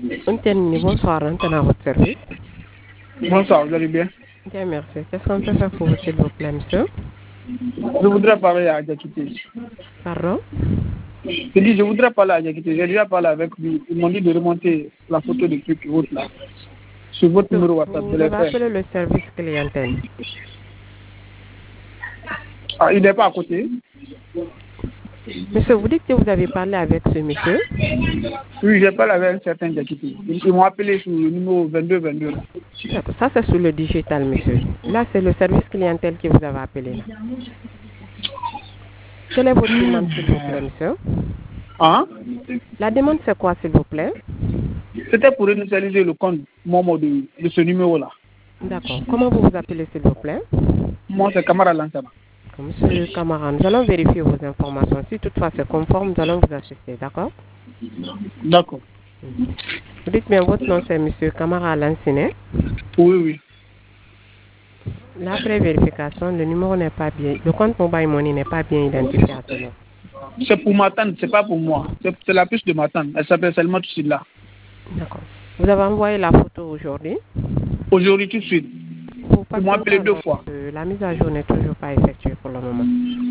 Bonsoir, Anten à votre service. Bonsoir, vous allez bien? Bien, merci. Qu'est-ce qu'on peut faire pour vous, s'il vous plaît, monsieur? Je voudrais parler à Diakité. Pardon? Je voudrais parler à Diakité. J'ai déjà parlé avec lui. Ils m'ont dit de remonter la photo de truc votre là. Sur votre numéro WhatsApp, je Vous l'ai avez fait. appelé le service clientèle. Ah, il n'est pas à côté? Monsieur, vous dites que vous avez parlé avec ce monsieur? Oui, j'ai parlé avec un certain Diakité. Ils m'ont appelé sur le numéro 2222. D'accord, ça c'est sur le digital, monsieur. Là, c'est le service clientèle qui vous avez appelé. Là. Quelle est votre demande, s'il vous plaît, monsieur? Hein? La demande, c'est quoi, s'il vous plaît? C'était pour initialiser le compte Momo de ce numéro-là. D'accord. Comment vous vous appelez, s'il vous plaît? Moi, c'est Kamara Lansana. Monsieur Camara, nous allons vérifier vos informations. Si toutefois c'est conforme, nous allons vous assister, d'accord? D'accord. Vous dites bien votre nom, c'est monsieur Camara Lansine. Oui, oui. Là, après vérification, le numéro n'est pas bien. Le compte mobile money n'est pas bien identifié à ce nom. C'est pour ma tante, c'est pas pour moi. C'est la puce de ma tante. Elle s'appelle Selma Toussila. D'accord. Vous avez envoyé la photo aujourd'hui? Aujourd'hui, tout de suite. Ils m'ont appelé 2 fois. La mise à jour n'est toujours pas effectuée pour le moment.